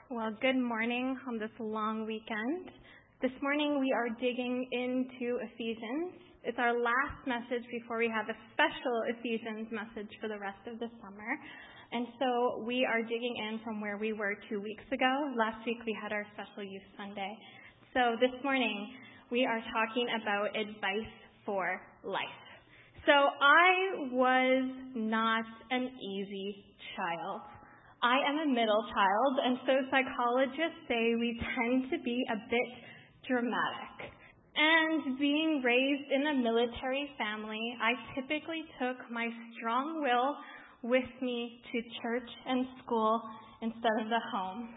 Well, good morning on this long weekend. This morning we are digging into Ephesians. It's our last message before we have a special Ephesians message for the rest of the summer. And so we are digging in from where we were 2 weeks ago. Last week we had our special Youth Sunday. So this morning we are talking about advice for life. So I was not an easy child. I am a middle child, and so psychologists say we tend to be a bit dramatic. And being raised in a military family, I typically took my strong will with me to church and school instead of the home.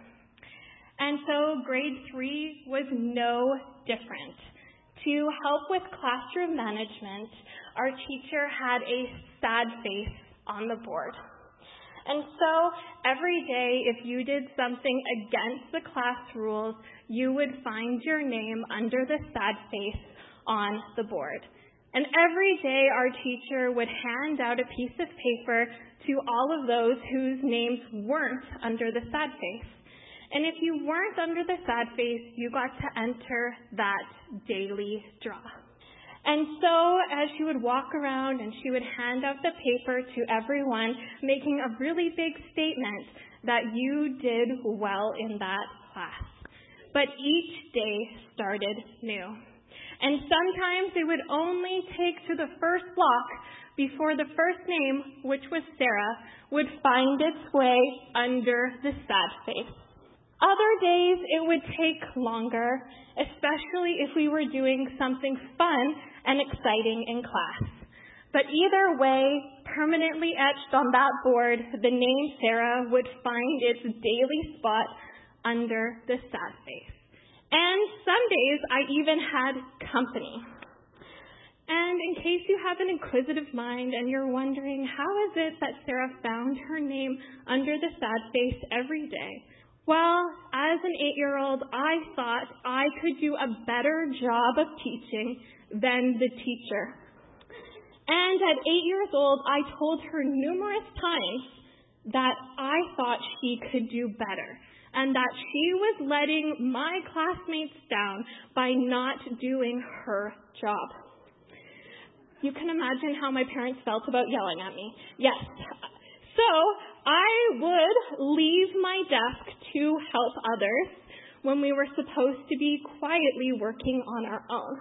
And so grade 3 was no different. To help with classroom management, our teacher had a sad face on the board. And so every day, if you did something against the class rules, you would find your name under the sad face on the board. And every day, our teacher would hand out a piece of paper to all of those whose names weren't under the sad face. And if you weren't under the sad face, you got to enter that daily draw. And so as she would walk around and she would hand out the paper to everyone, making a really big statement that you did well in that class. But each day started new. And sometimes it would only take to the first block before the first name, which was Sarah, would find its way under the sad face. Other days it would take longer, especially if we were doing something fun and exciting in class. But either way, permanently etched on that board, the name Sarah would find its daily spot under the sad face. And some days I even had company. And in case you have an inquisitive mind and you're wondering, how is it that Sarah found her name under the sad face every day? Well, as an 8-year-old, I thought I could do a better job of teaching than the teacher. And at 8 years old, I told her numerous times that I thought she could do better and that she was letting my classmates down by not doing her job. You can imagine how my parents felt about yelling at me. Yes. So I would leave my desk to help others when we were supposed to be quietly working on our own.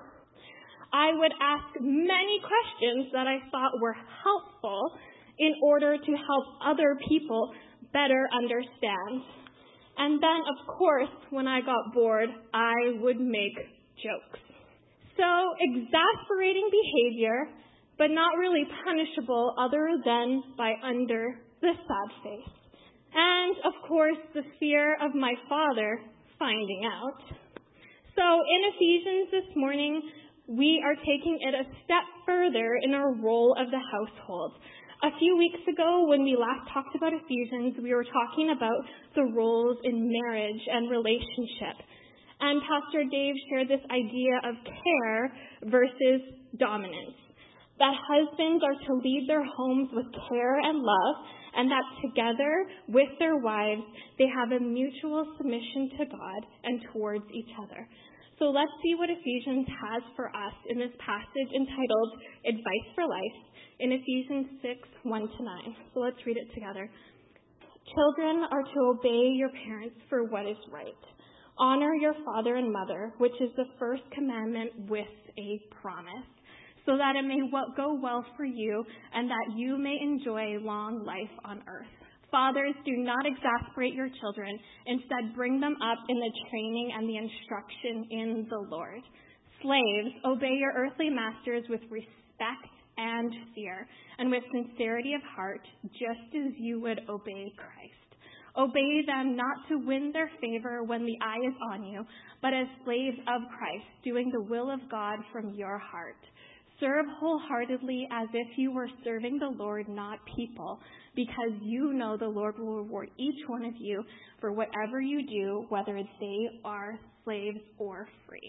I would ask many questions that I thought were helpful in order to help other people better understand. And then, of course, when I got bored, I would make jokes. So, exasperating behavior, but not really punishable other than by under the sad face. And, of course, the fear of my father finding out. So, in Ephesians this morning, we are taking it a step further in our role of the household. A few weeks ago, when we last talked about Ephesians, we were talking about the roles in marriage and relationship. And Pastor Dave shared this idea of care versus dominance. That husbands are to lead their homes with care and love, and that together with their wives, they have a mutual submission to God and towards each other. So let's see what Ephesians has for us in this passage entitled Advice for Life in Ephesians 6, 1-9. So let's read it together. Children are to obey your parents for what is right. Honor your father and mother, which is the first commandment with a promise, so that it may go well for you and that you may enjoy long life on earth. Fathers, do not exasperate your children. Instead, bring them up in the training and the instruction in the Lord. Slaves, obey your earthly masters with respect and fear, and with sincerity of heart, just as you would obey Christ. Obey them not to win their favor when the eye is on you, but as slaves of Christ, doing the will of God from your heart. Serve wholeheartedly as if you were serving the Lord, not people, because you know the Lord will reward each one of you for whatever you do, whether they are slaves or free.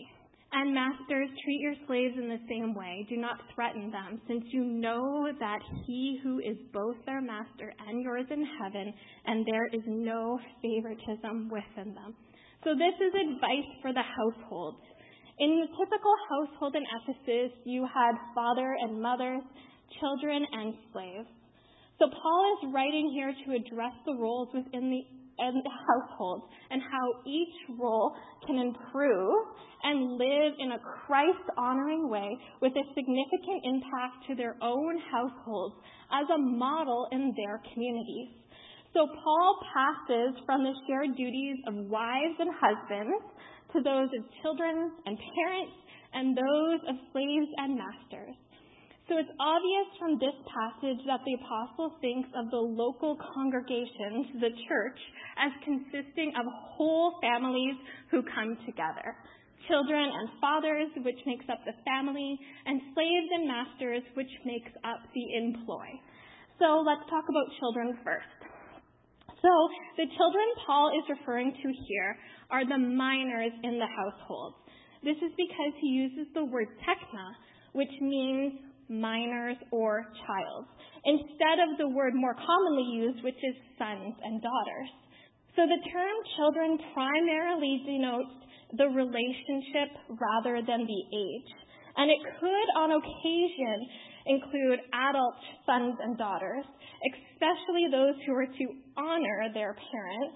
And masters, treat your slaves in the same way. Do not threaten them, since you know that he who is both their master and yours in heaven, and there is no favoritism within them. So this is advice for the household. In the typical household in Ephesus, you had father and mother, children and slaves. So Paul is writing here to address the roles within the household and how each role can improve and live in a Christ-honoring way with a significant impact to their own households as a model in their communities. So Paul passes from the shared duties of wives and husbands to those of children and parents and those of slaves and masters. So it's obvious from this passage that the apostle thinks of the local congregations, the church, as consisting of whole families who come together. Children and fathers, which makes up the family, and slaves and masters, which makes up the employ. So let's talk about children first. So the children Paul is referring to here are the minors in the household. This is because he uses the word tekna, which means minors or child, instead of the word more commonly used, which is sons and daughters. So the term children primarily denotes the relationship rather than the age. And it could, on occasion, include adult sons and daughters, especially those who are to honor their parents,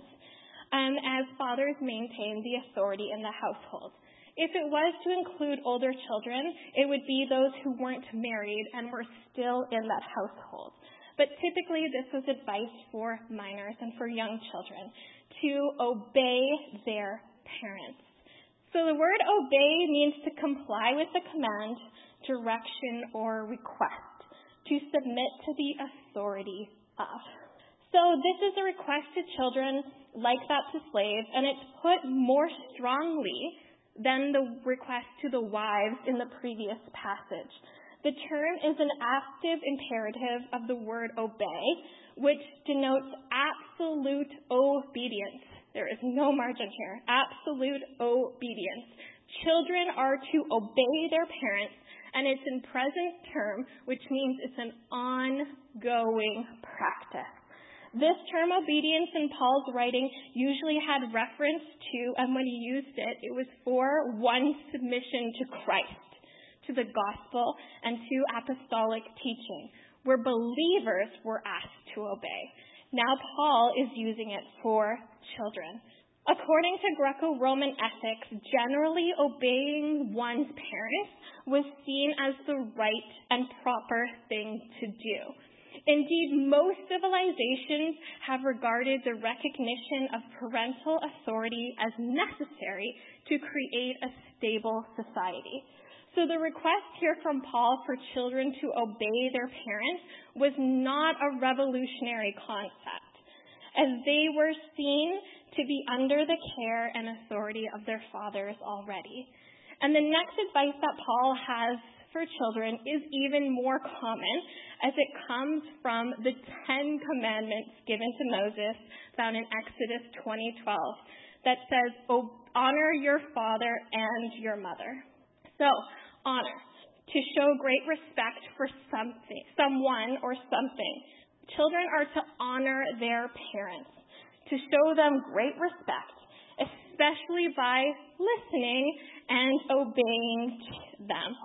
as fathers maintain the authority in the household. If it was to include older children, it would be those who weren't married and were still in that household. But typically, this was advice for minors and for young children to obey their parents. So the word obey means to comply with the command, direction, or request, to submit to the authority of. So this is a request to children like that to slaves, and it's put more strongly than the request to the wives in the previous passage. The term is an active imperative of the word obey, which denotes absolute obedience. There is no margin here. Absolute obedience. Children are to obey their parents, and it's in present term, which means it's an ongoing practice. This term obedience in Paul's writing usually had reference to, and when he used it, it was for one's submission to Christ, to the gospel, and to apostolic teaching, where believers were asked to obey. Now Paul is using it for children. According to Greco-Roman ethics, generally obeying one's parents was seen as the right and proper thing to do. Indeed, most civilizations have regarded the recognition of parental authority as necessary to create a stable society. So the request here from Paul for children to obey their parents was not a revolutionary concept, as they were seen to be under the care and authority of their fathers already. And the next advice that Paul has for children is even more common, as it comes from the 10 Commandments given to Moses, found in Exodus 20:12, that says, honor your father and your mother. So, honor, to show great respect for someone or something. Children are to honor their parents, to show them great respect, especially by listening and obeying them.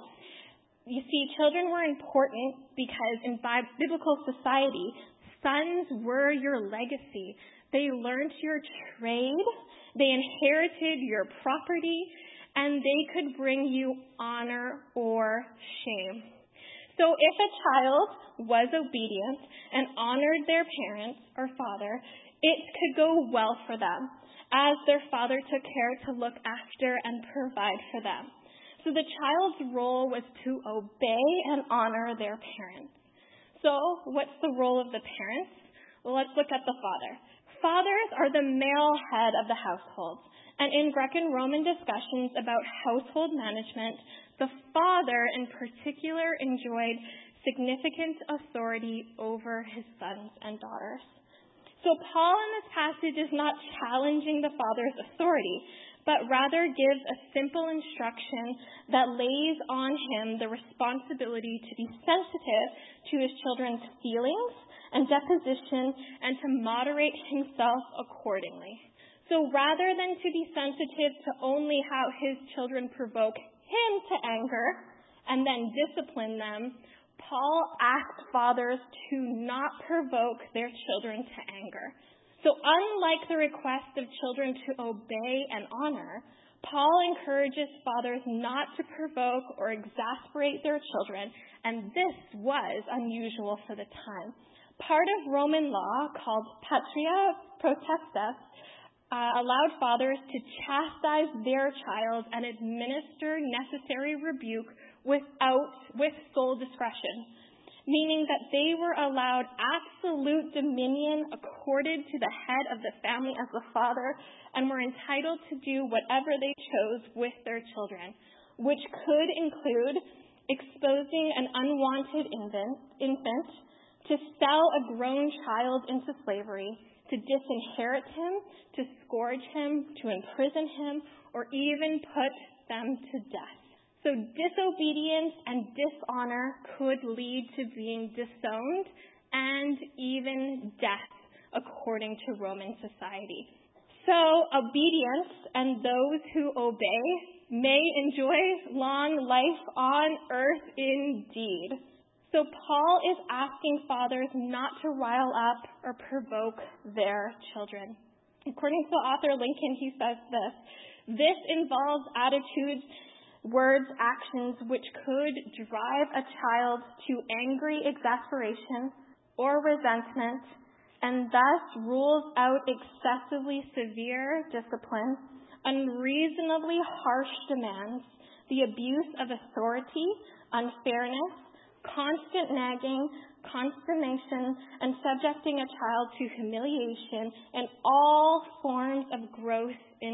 You see, children were important because in biblical society, sons were your legacy. They learned your trade, they inherited your property, and they could bring you honor or shame. So if a child was obedient and honored their parents or father, it could go well for them, as their father took care to look after and provide for them. So the child's role was to obey and honor their parents. So what's the role of the parents? Well, let's look at the father. Fathers are the male head of the household. And in Greco-Roman discussions about household management, the father in particular enjoyed significant authority over his sons and daughters. So Paul in this passage is not challenging the father's authority, but rather gives a simple instruction that lays on him the responsibility to be sensitive to his children's feelings and disposition and to moderate himself accordingly. So rather than to be sensitive to only how his children provoke him to anger and then discipline them, Paul asks fathers to not provoke their children to anger. So unlike the request of children to obey and honor, Paul encourages fathers not to provoke or exasperate their children, and this was unusual for the time. Part of Roman law, called patria potestas, allowed fathers to chastise their child and administer necessary rebuke with sole discretion, meaning that they were allowed absolute dominion accorded to the head of the family as the father and were entitled to do whatever they chose with their children, which could include exposing an unwanted infant, to sell a grown child into slavery, to disinherit him, to scourge him, to imprison him, or even put them to death. So disobedience and dishonor could lead to being disowned and even death, according to Roman society. So obedience and those who obey may enjoy long life on earth indeed. So Paul is asking fathers not to rile up or provoke their children. According to the author Lincoln, he says this involves attitudes, words, actions which could drive a child to angry exasperation or resentment, and thus rules out excessively severe discipline, unreasonably harsh demands, the abuse of authority, unfairness, constant nagging, consternation, and subjecting a child to humiliation, and all forms of gross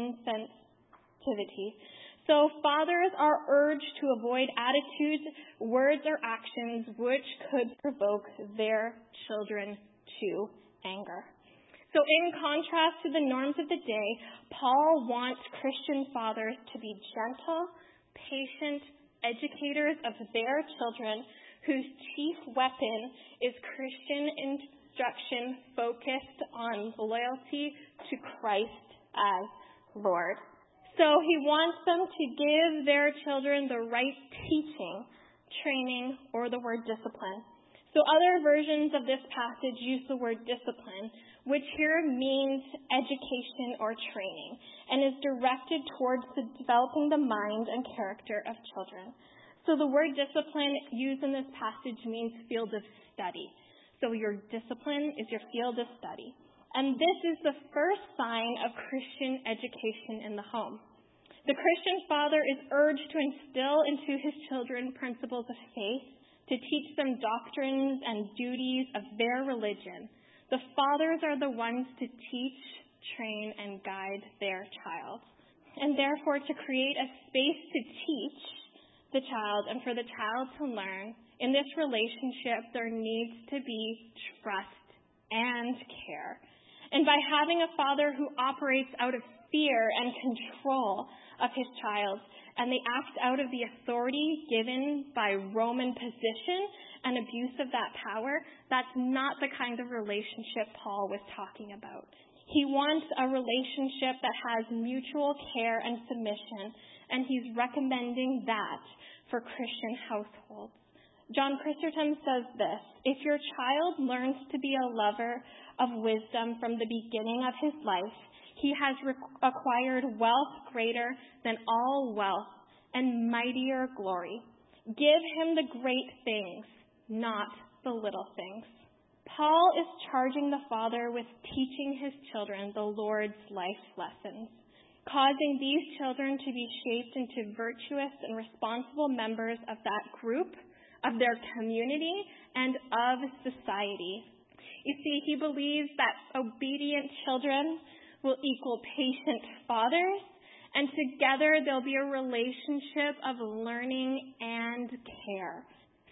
insensitivity. So fathers are urged to avoid attitudes, words, or actions which could provoke their children to anger. So in contrast to the norms of the day, Paul wants Christian fathers to be gentle, patient educators of their children, whose chief weapon is Christian instruction focused on loyalty to Christ as Lord. So he wants them to give their children the right teaching, training, or the word discipline. So other versions of this passage use the word discipline, which here means education or training, and is directed towards developing the mind and character of children. So the word discipline used in this passage means field of study. So your discipline is your field of study. And this is the first sign of Christian education in the home. The Christian father is urged to instill into his children principles of faith, to teach them doctrines and duties of their religion. The fathers are the ones to teach, train, and guide their child. And therefore, to create a space to teach the child and for the child to learn, in this relationship there needs to be trust and care. And by having a father who operates out of fear and control of his child, and they act out of the authority given by Roman position and abuse of that power, that's not the kind of relationship Paul was talking about. He wants a relationship that has mutual care and submission, and he's recommending that for Christian households. John Chrysostom says this: if your child learns to be a lover of wisdom from the beginning of his life, he has acquired wealth greater than all wealth and mightier glory. Give him the great things, not the little things. Paul is charging the father with teaching his children the Lord's life lessons, causing these children to be shaped into virtuous and responsible members of that group, of their community, and of society. You see, he believes that obedient children will equal patient fathers, and together there'll be a relationship of learning and care.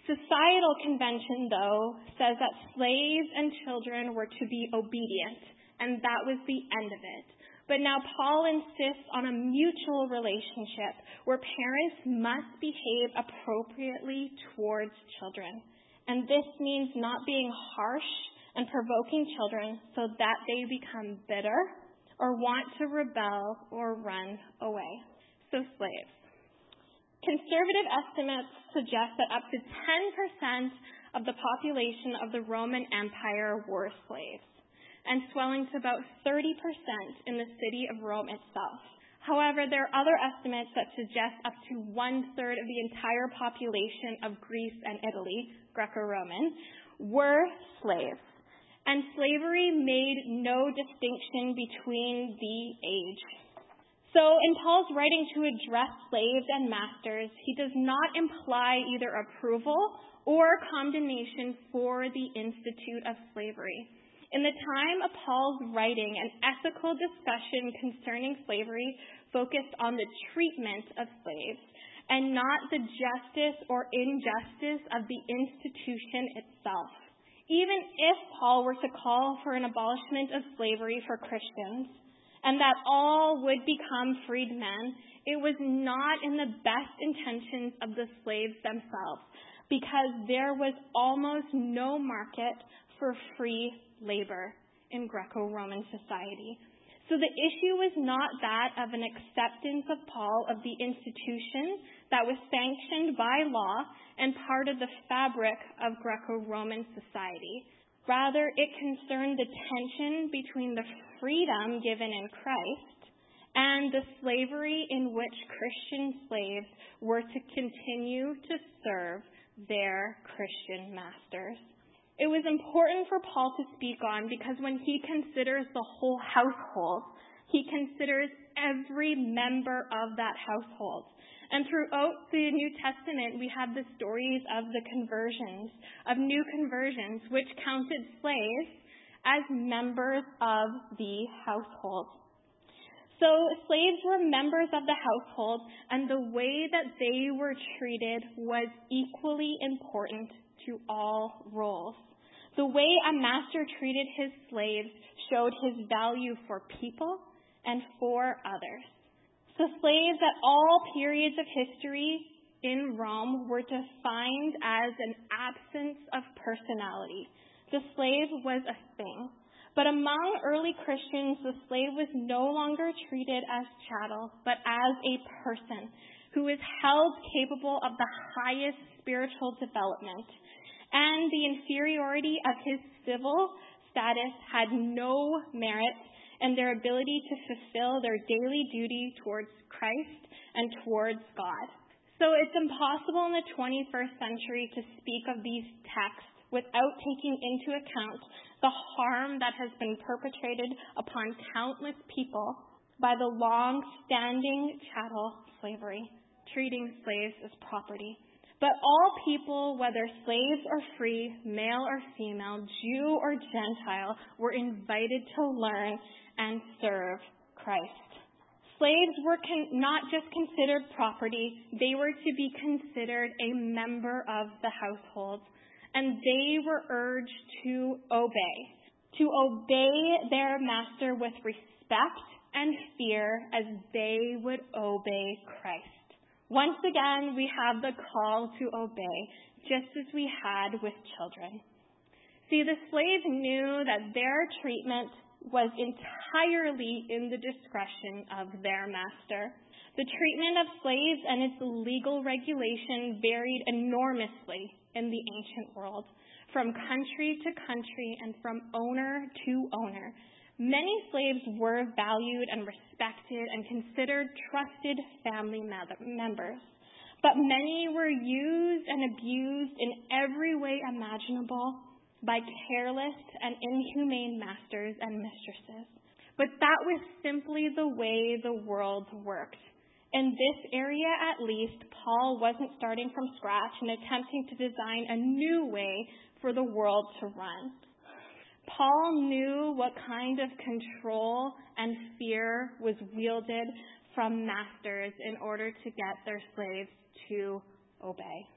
Societal convention, though, says that slaves and children were to be obedient, and that was the end of it. But now Paul insists on a mutual relationship where parents must behave appropriately towards children. And this means not being harsh and provoking children so that they become bitter or want to rebel or run away. So slaves. Conservative estimates suggest that up to 10% of the population of the Roman Empire were slaves, and swelling to about 30% in the city of Rome itself. However, there are other estimates that suggest up to 1/3 of the entire population of Greece and Italy, Greco-Roman, were slaves. And slavery made no distinction between the age. So in Paul's writing to address slaves and masters, he does not imply either approval or condemnation for the institute of slavery. In the time of Paul's writing, an ethical discussion concerning slavery focused on the treatment of slaves and not the justice or injustice of the institution itself. Even if Paul were to call for an abolishment of slavery for Christians, and that all would become freed men, it was not in the best intentions of the slaves themselves, because there was almost no market for free labor in Greco-Roman society. So the issue was not that of an acceptance of Paul of the institution that was sanctioned by law and part of the fabric of Greco-Roman society. Rather, it concerned the tension between the freedom given in Christ and the slavery in which Christian slaves were to continue to serve their Christian masters. It was important for Paul to speak on because when he considers the whole household, he considers every member of that household. And throughout the New Testament, we have the stories of the conversions, of new conversions, which counted slaves as members of the household. So slaves were members of the household, and the way that they were treated was equally important to all roles. The way a master treated his slaves showed his value for people and for others. So slaves at all periods of history in Rome were defined as an absence of personality. The slave was a thing. But among early Christians, the slave was no longer treated as chattel, but as a person who is held capable of the highest spiritual development. And the inferiority of his civil status had no merit in their ability to fulfill their daily duty towards Christ and towards God. So it's impossible in the 21st century to speak of these texts without taking into account the harm that has been perpetrated upon countless people by the long-standing chattel slavery, treating slaves as property. But all people, whether slaves or free, male or female, Jew or Gentile, were invited to learn and serve Christ. Slaves were not just considered property, they were to be considered a member of the household. And they were urged to obey their master with respect and fear as they would obey Christ. Once again, we have the call to obey, just as we had with children. See, the slave knew that their treatment was entirely in the discretion of their master. The treatment of slaves and its legal regulation varied enormously in the ancient world, from country to country and from owner to owner. Many slaves were valued and respected and considered trusted family members, but many were used and abused in every way imaginable by careless and inhumane masters and mistresses. But that was simply the way the world worked. In this area, at least, Paul wasn't starting from scratch and attempting to design a new way for the world to run. Paul knew what kind of control and fear was wielded from masters in order to get their slaves to obey.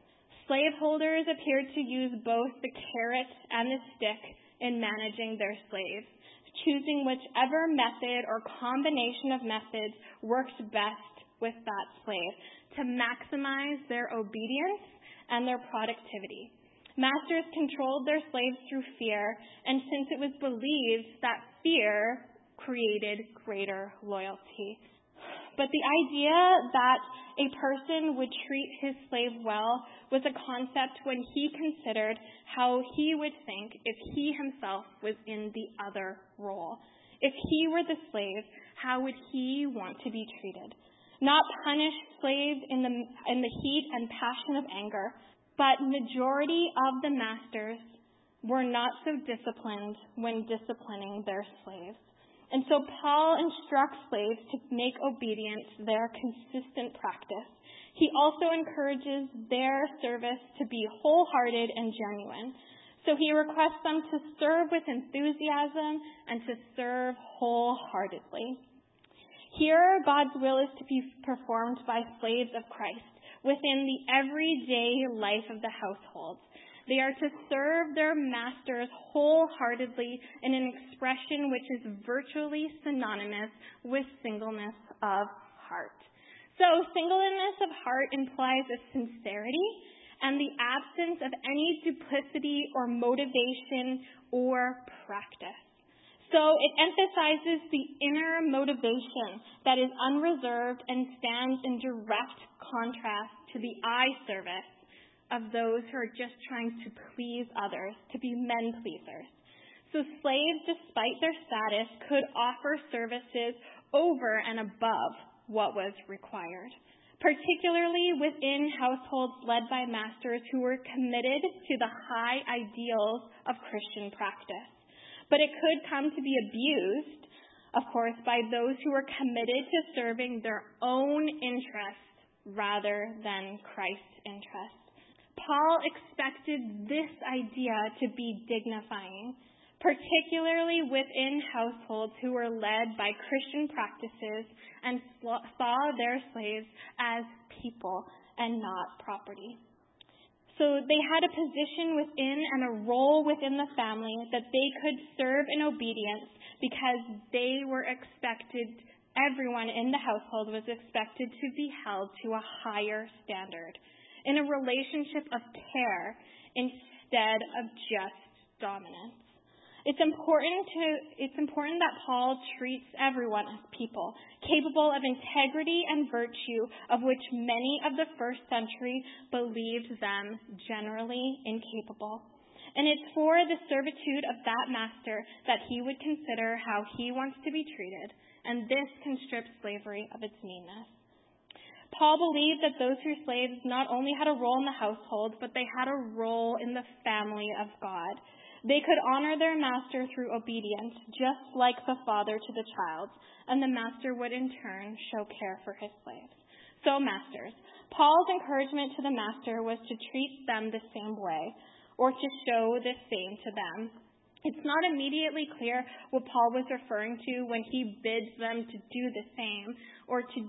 Slaveholders appeared to use both the carrot and the stick in managing their slaves, choosing whichever method or combination of methods works best with that slave to maximize their obedience and their productivity. Masters controlled their slaves through fear, and since it was believed that fear created greater loyalty. But the idea that a person would treat his slave well was a concept when he considered how he would think if he himself was in the other role. If he were the slave, how would he want to be treated? Not punish slaves in the heat and passion of anger, but majority of the masters were not so disciplined when disciplining their slaves. And so Paul instructs slaves to make obedience their consistent practice. He also encourages their service to be wholehearted and genuine. So he requests them to serve with enthusiasm and to serve wholeheartedly. Here, God's will is to be performed by slaves of Christ within the everyday life of the household. They are to serve their masters wholeheartedly in an expression which is virtually synonymous with singleness of heart. So singleness of heart implies a sincerity and the absence of any duplicity or motivation or practice. So it emphasizes the inner motivation that is unreserved and stands in direct contrast to the eye service of those who are just trying to please others, to be men pleasers. So slaves, despite their status, could offer services over and above what was required, particularly within households led by masters who were committed to the high ideals of Christian practice. But it could come to be abused, of course, by those who were committed to serving their own interests rather than Christ's interests. Paul expected this idea to be dignifying, particularly within households who were led by Christian practices and saw their slaves as people and not property. So they had a position within and a role within the family that they could serve in obedience because they were expected, everyone in the household was expected to be held to a higher standard in a relationship of care instead of just dominance. It's important that Paul treats everyone as people, capable of integrity and virtue, of which many of the first century believed them generally incapable. And it's for the servitude of that master that he would consider how he wants to be treated, and this can strip slavery of its meanness. Paul believed that those who were slaves not only had a role in the household, but they had a role in the family of God. They could honor their master through obedience, just like the father to the child, and the master would in turn show care for his slaves. So masters, Paul's encouragement to the master was to treat them the same way, or to show the same to them. It's not immediately clear what Paul was referring to when he bids them to do the same, or to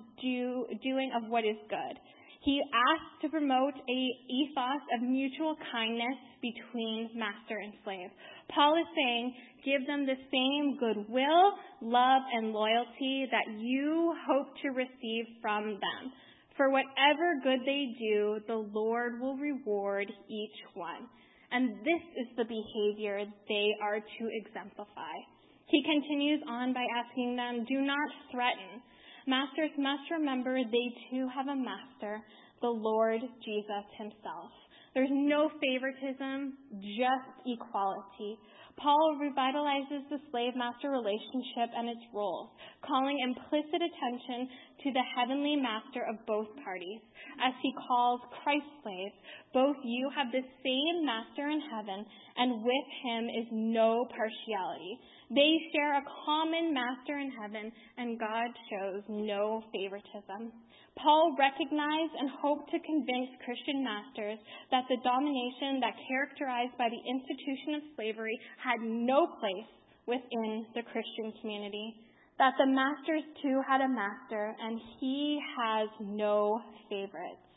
doing of what is good. He asked to promote an ethos of mutual kindness between master and slave. Paul is saying, give them the same goodwill, love, and loyalty that you hope to receive from them. For whatever good they do, the Lord will reward each one. And this is the behavior they are to exemplify. He continues on by asking them, do not threaten. Masters must remember they too have a master, the Lord Jesus himself. There's no favoritism, just equality. Paul revitalizes the slave-master relationship and its roles, calling implicit attention to the heavenly master of both parties. As he calls Christ slaves, both you have the same master in heaven, and with him is no partiality. They share a common master in heaven, and God shows no favoritism. Paul recognized and hoped to convince Christian masters that the domination that characterized by the institution of slavery had no place within the Christian community, that the masters too had a master, and he has no favorites.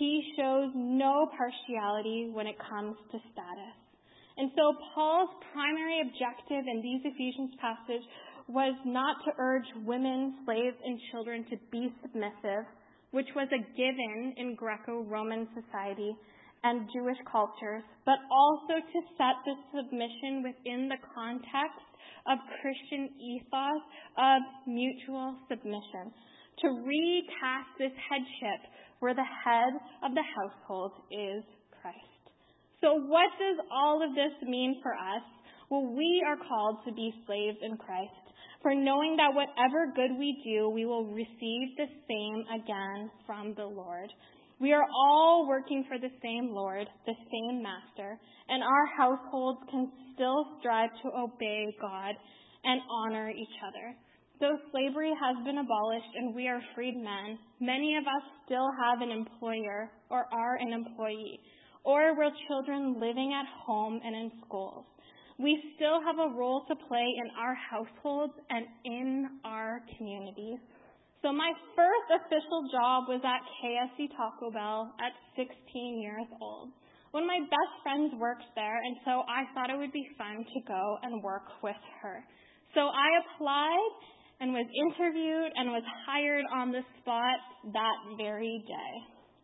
he shows no partiality when it comes to status. And so Paul's primary objective in these Ephesians passage was not to urge women, slaves, and children to be submissive, which was a given in Greco-Roman society and Jewish cultures, but also to set the submission within the context of Christian ethos of mutual submission, to recast this headship where the head of the household is Christ. So what does all of this mean for us? Well, we are called to be slaves in Christ, for knowing that whatever good we do, we will receive the same again from the Lord. We are all working for the same Lord, the same Master, and our households can still strive to obey God and honor each other. Though slavery has been abolished and we are freed men, many of us still have an employer or are an employee, or we're children living at home and in schools. We still have a role to play in our households and in our communities. So my first official job was at KFC Taco Bell at 16 years old. One of my best friends works there, and so I thought it would be fun to go and work with her. So I applied and was interviewed and was hired on the spot that very day.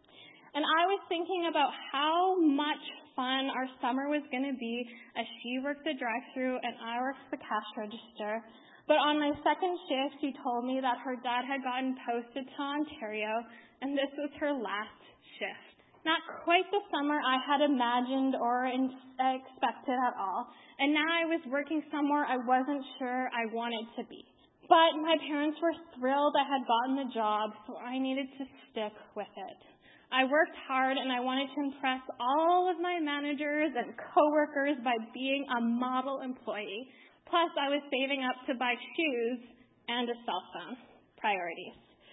And I was thinking about how much fun our summer was going to be as she worked the drive-thru and I worked the cash register. But on my second shift, she told me that her dad had gotten posted to Ontario, and this was her last shift. Not quite the summer I had imagined or expected at all. And now I was working somewhere I wasn't sure I wanted to be. But my parents were thrilled I had gotten the job, so I needed to stick with it. I worked hard, and I wanted to impress all of my managers and coworkers by being a model employee. Plus, I was saving up to buy shoes and a cell phone. Priorities.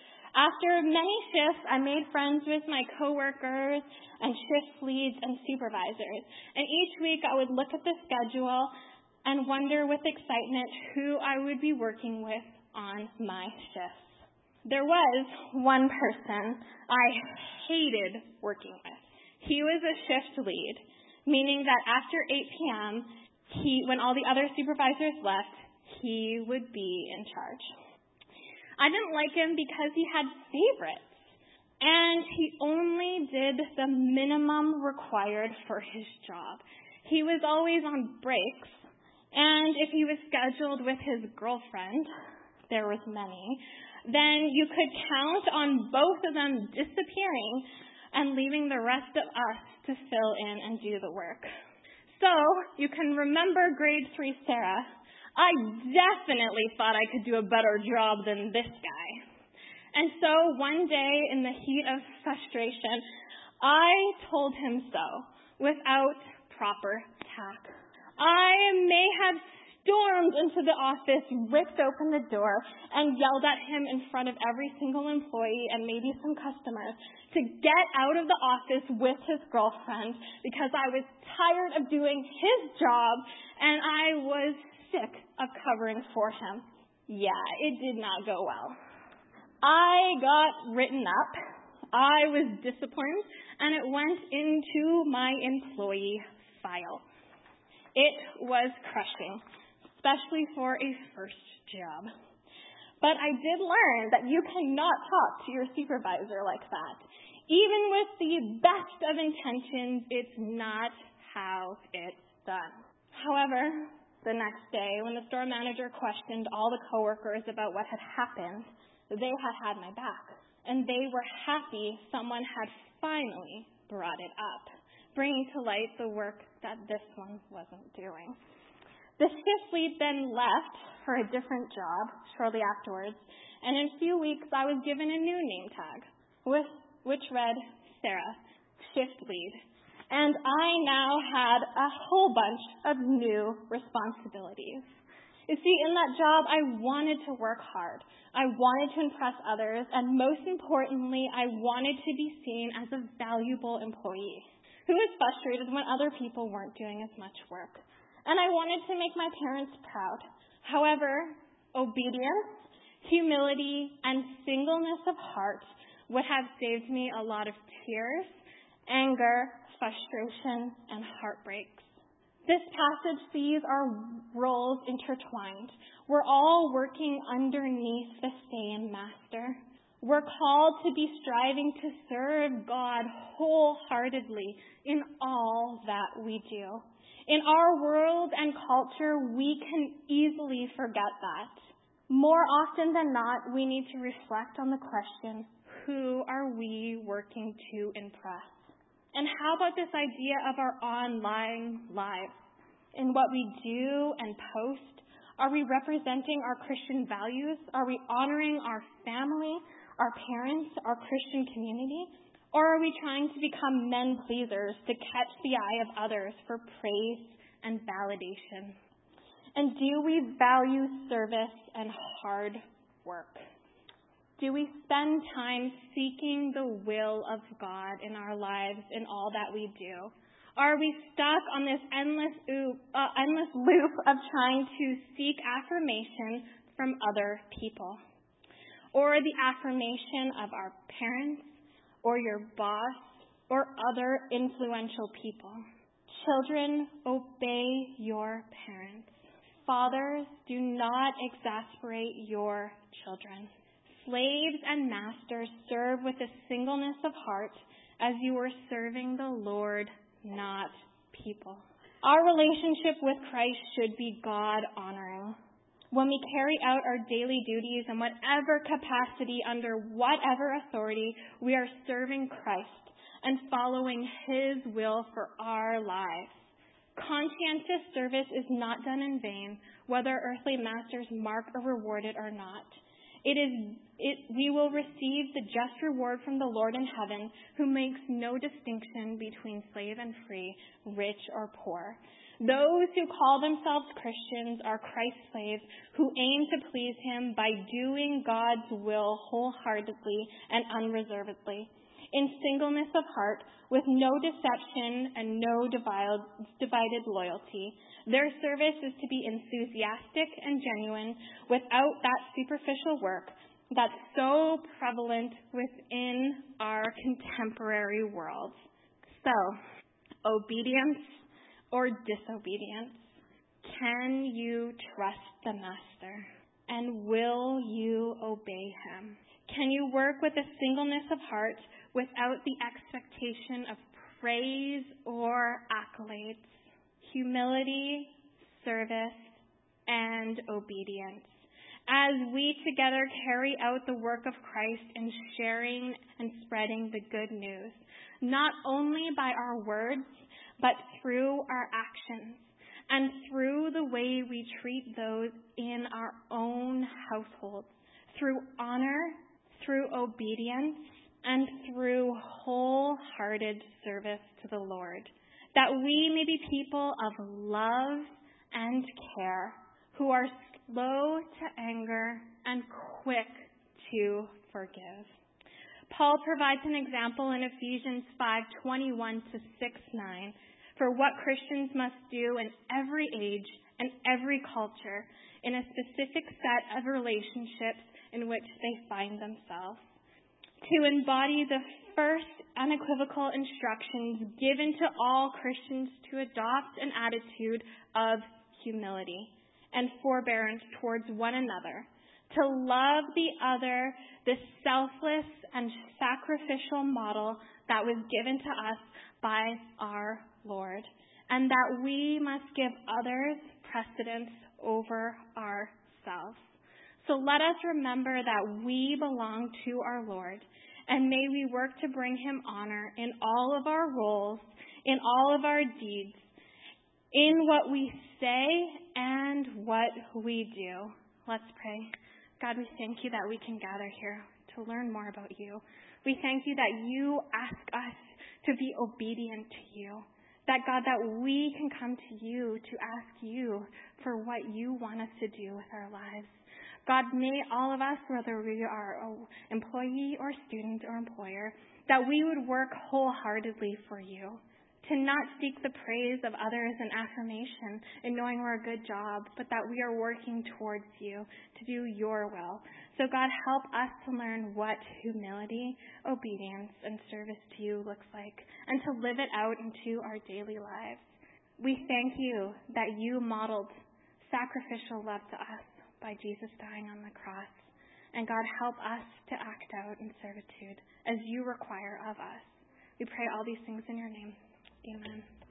After many shifts, I made friends with my coworkers and shift leads and supervisors. And each week, I would look at the schedule and wonder with excitement who I would be working with on my shifts. There was one person I hated working with. He was a shift lead, meaning that after 8 p.m., when all the other supervisors left, he would be in charge. I didn't like him because he had favorites, and he only did the minimum required for his job. He was always on breaks, and if he was scheduled with his girlfriend, there was many, then you could count on both of them disappearing and leaving the rest of us to fill in and do the work. So, you can remember grade 3 Sarah. I definitely thought I could do a better job than this guy. And so, one day, in the heat of frustration, I told him so, without proper tact. I may have stormed into the office, ripped open the door, and yelled at him in front of every single employee and maybe some customers to get out of the office with his girlfriend because I was tired of doing his job and I was sick of covering for him. Yeah, it did not go well. I got written up, I was disciplined, and it went into my employee file. It was crushing, especially for a first job. But I did learn that you cannot talk to your supervisor like that. Even with the best of intentions, it's not how it's done. However, the next day, when the store manager questioned all the coworkers about what had happened, they had my back. And they were happy someone had finally brought it up, bringing to light the work that this one wasn't doing. The shift lead then left for a different job shortly afterwards, and in a few weeks I was given a new name tag, which read Sarah, shift lead. And I now had a whole bunch of new responsibilities. You see, in that job, I wanted to work hard. I wanted to impress others, and most importantly, I wanted to be seen as a valuable employee who was frustrated when other people weren't doing as much work. And I wanted to make my parents proud. However, obedience, humility, and singleness of heart would have saved me a lot of tears, anger, frustration, and heartbreaks. This passage sees our roles intertwined. We're all working underneath the same master. We're called to be striving to serve God wholeheartedly in all that we do. In our world and culture, we can easily forget that. More often than not, we need to reflect on the question, who are we working to impress? And how about this idea of our online lives? In what we do and post, are we representing our Christian values? Are we honoring our family, our parents, our Christian community? Or are we trying to become men pleasers to catch the eye of others for praise and validation? And do we value service and hard work? Do we spend time seeking the will of God in our lives in all that we do? Are we stuck on this endless loop of trying to seek affirmation from other people? Or the affirmation of our parents, or your boss, or other influential people? Children, obey your parents. Fathers, do not exasperate your children. Slaves and masters, serve with a singleness of heart as you are serving the Lord, not people. Our relationship with Christ should be God-honoring. When we carry out our daily duties in whatever capacity, under whatever authority, we are serving Christ and following His will for our lives. Conscientious service is not done in vain, whether earthly masters mark or reward it or not. We will receive the just reward from the Lord in heaven, who makes no distinction between slave and free, rich or poor. Those who call themselves Christians are Christ's slaves who aim to please Him by doing God's will wholeheartedly and unreservedly, in singleness of heart, with no deception and no divided loyalty. Their service is to be enthusiastic and genuine, without that superficial work that's so prevalent within our contemporary world. So, obedience or disobedience? Can you trust the Master? And will you obey Him? Can you work with a singleness of heart without the expectation of praise or accolades? Humility, service, and obedience. As we together carry out the work of Christ in sharing and spreading the good news, not only by our words, but through our actions and through the way we treat those in our own households, through honor, through obedience, and through wholehearted service to the Lord, that we may be people of love and care, who are slow to anger and quick to forgive. Paul provides an example in Ephesians 5:21 to 6:9 for what Christians must do in every age and every culture in a specific set of relationships in which they find themselves. To embody the first unequivocal instructions given to all Christians to adopt an attitude of humility and forbearance towards one another, to love the other, the selfless and sacrificial model that was given to us by our Lord, and that we must give others precedence over ourselves. So let us remember that we belong to our Lord, and may we work to bring Him honor in all of our roles, in all of our deeds, in what we say and what we do. Let's pray. God, we thank You that we can gather here to learn more about You. We thank You that You ask us to be obedient to You. That, God, that we can come to You to ask You for what You want us to do with our lives. God, may all of us, whether we are an employee or student or employer, that we would work wholeheartedly for You, to not seek the praise of others and affirmation in knowing we're a good job, but that we are working towards you to do your will. So God, help us to learn what humility, obedience, and service to you looks like, and to live it out into our daily lives. We thank you that you modeled sacrificial love to us by Jesus dying on the cross. And God, help us to act out in servitude as you require of us. We pray all these things in your name. Amen.